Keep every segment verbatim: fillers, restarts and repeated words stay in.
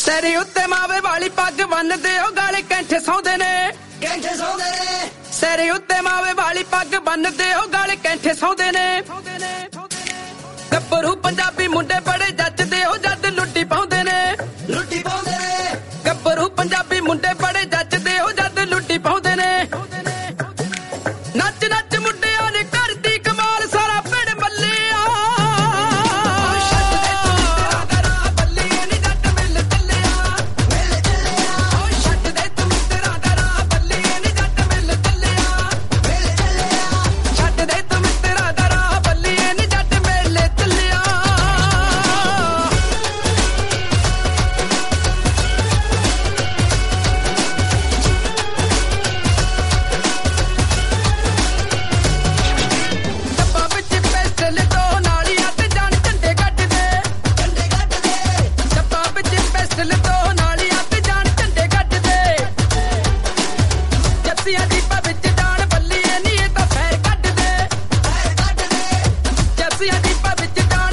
ਸਿਰੇ ਉੱਤੇ ਮਾਵੇ ਵਾਲੀ ਪੱਗ ਬੰਨਦੇ ਉਹ ਗਾਲੇ ਕੈਂਠੇ ਸੌਂਦੇ ਨੇ ਕੈਂਠੇ ਸੌਂਦੇ ਨੇ ਸਿਰੇ ਉੱਤੇ ਮਾਵੇ ਵਾਲੀ ਪੱਗ ਬੰਨਦੇ ਉਹ ਗਾਲੇ ਕੈਂਠੇ ਸੌਂਦੇ ਨੇ ਗੱਭਰੂ ਪੰਜਾਬੀ ਮੁੰਡੇ ਬੜੇ ਜੱਜਦੇ ਉਹ ਜੱਜ ਲੁੱਟੀ ਪਾਉਂਦੇ ਨੇ ਲੁੱਟੀ ਪਾਉਂਦੇ ਨੇ ਗੱਭਰੂ ਪੰਜਾਬੀ ਮੁੰਡੇ ਬੜੇ ਜੱਜਦੇ ਉਹ ਜੱਜ ਲੁੱਟੀ ਪਾਉਂਦੇ ਨੇ ਨੱਚ ਨੱਚ ਮੁੰਡਿਆਂ ਨੇ ਕਰਦੀ ਕਮਾਲ ਸਾਰਾ ਪਿੰਡ ਮੱਲਿਆ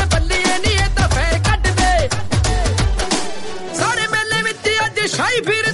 ਸ਼ਾਹੀ ਫਿਰ